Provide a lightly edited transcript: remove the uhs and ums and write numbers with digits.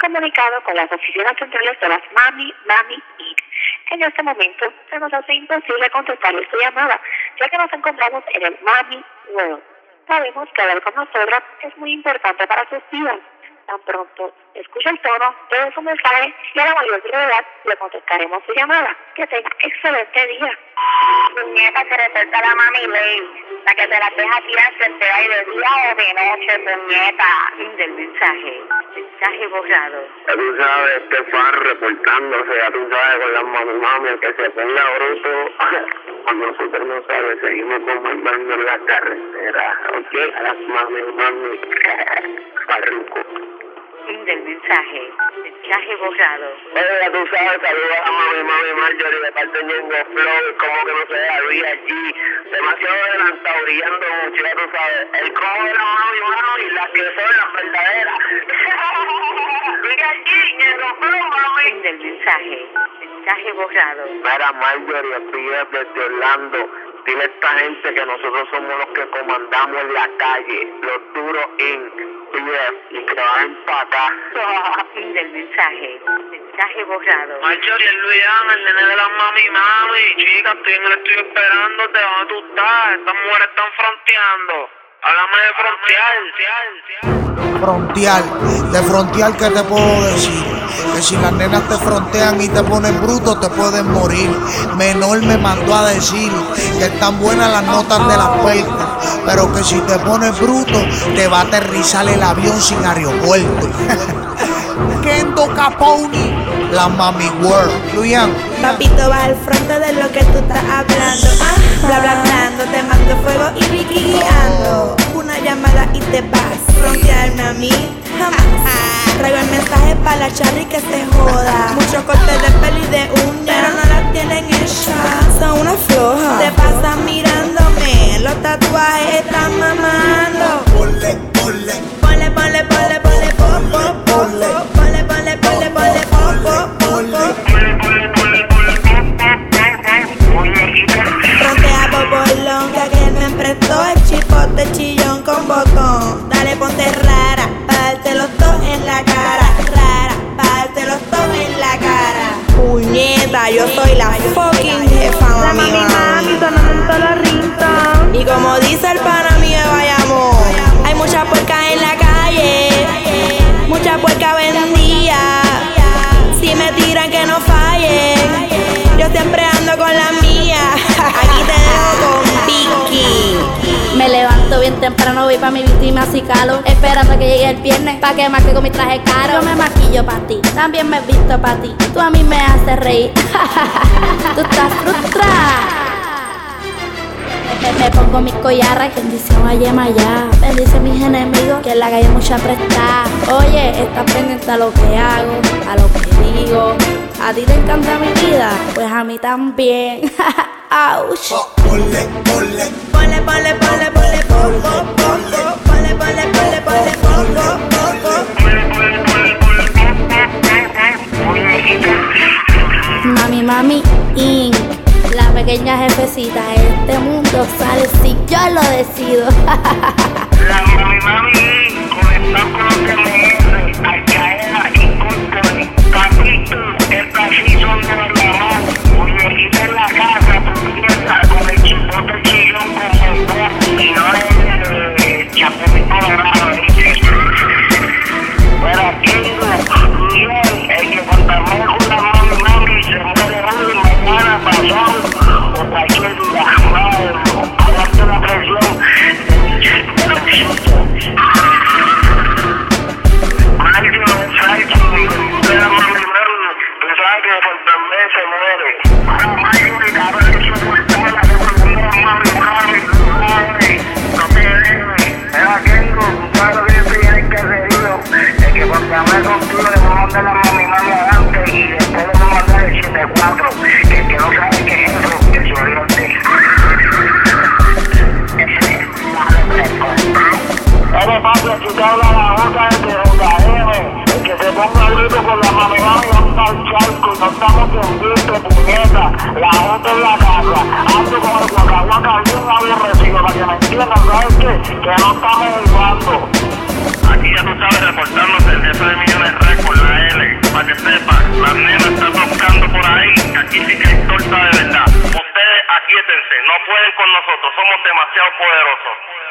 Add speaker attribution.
Speaker 1: comunicado con las oficinas centrales de las Mami Inc. En este momento se nos hace imposible contestarle su llamada, ya que nos encontramos en el Mami World. Sabemos que hablar con nosotras es muy importante para sus vidas. Tan pronto escuche el tono de su mensaje y a la mayor brevedad le contestaremos su llamada. Que tenga excelente día.
Speaker 2: Puñeta, se reporta la Mami Ley, la que te la deja tirar frente a de día o de noche, puñeta.
Speaker 3: Fin del mensaje. Mensaje borrado.
Speaker 4: Ya tú sabes, este fan reportándose, ya tú sabes, con las mami, el que se ponga bruto. Cuando nosotros no sabes, seguimos comandando en la carretera. Ok, a las mami, parruco.
Speaker 3: Fin del mensaje. Mensaje borrado.
Speaker 4: Ya tú sabes, saludos a mami Marjorie de parte de Ñengo Flow, como que no se ve allí, demasiado adelantado, brillando mucho, ya tú sabes, el combo de la mami, las que son las verdaderas. Mira allí, Ñengo Flow, mami.
Speaker 3: Fin del mensaje. Mensaje borrado.
Speaker 4: Mira, Marjorie, pide desde Orlando. Dile a esta gente que nosotros somos los que comandamos en la calle, los duros y que van para acá.
Speaker 3: Fin del mensaje. Mensaje borrado.
Speaker 4: Marjorie, el Luian, el nene de las mami. Chica, estoy en el estudio esperándote. ¿Dónde tú estás? Estas mujeres están fronteando. Háblame de frontear.
Speaker 5: De frontear, ¿qué te puedo decir? Que si las nenas te frontean y te ponen bruto, te pueden morir. Menor me mandó a decir que están buenas las notas de las puertas, pero que si te pones bruto, te va a aterrizar el avión sin aeropuerto. Kendo Capone, la Mami World. Luian.
Speaker 6: Papito, va al frente de lo que tú estás hablando. Bla, bla, hablando, te mando fuego y Vicky guiando. Una llamada y te vas. Frontearme a mí, jamás. Traigo el mensaje para la Charly que se joda. Muchos cortes de pelo y de uñas, pero no las tienen hechas. Son una floja. Te pasan mirándome. Los tatuajes están mamando. Ponle, frontea Bobolón, que aquel me prestó el chipote chillón con botón. Dale, ponte rara, parte los dos en la cara. Rara, parte los dos en la cara. Puñeta, yo soy la fucking jefa, mami. Sonando en todos los ringtones. Y como dice el pana mío de Bayamón, hay mucha puerca en la calle, mucha puerca vendida. Si me tiran que no fallen, yo siempre ando con la mía. Aquí te dejo con Vicky.
Speaker 7: Me levanto bien temprano, voy pa' mi víctima así calo, esperando que llegue el viernes pa' que marque con mi traje caro. Yo me maquillo pa' ti, también me visto pa' ti. Tú a mí me haces reír. Tú estás frustrada. Me pongo mis collares, bendición a Yemayá. Bendice a mis enemigos, que en la calle mucha prestada. Oye, estás pendiente a lo que hago, a lo que digo. ¿A ti te encanta mi vida? Pues a mí también. Ouch.
Speaker 5: Ponle.
Speaker 7: Mami Inc. La pequeña jefecita de este mundo sale si yo lo decido.
Speaker 4: La mami, conectado con los TMR, Alcaeda y Corpore, Papito, el cafizón de los llamados, muñequita en la casa, puñeta, con el chipote chillón con el boom, y no es chapón colorado, pero aquí Miguel, el que contamina con la mami, se muere hoy, mañana, pasado, o cualquier día, aguante la presión. No estamos en visto, puñeta. La gente en la casa. Ando con el guacahuaca bien aborrecido. Para que me entiendan, ¿sabes qué? Que no estamos jugando. aquí ya tú sabes, reportándote el jefe de Millones Records, la L, para que sepas, las nenas están buscando por ahí, que aquí sí que hay torta de verdad. Ustedes aquíétense, no pueden con nosotros, somos demasiado poderosos.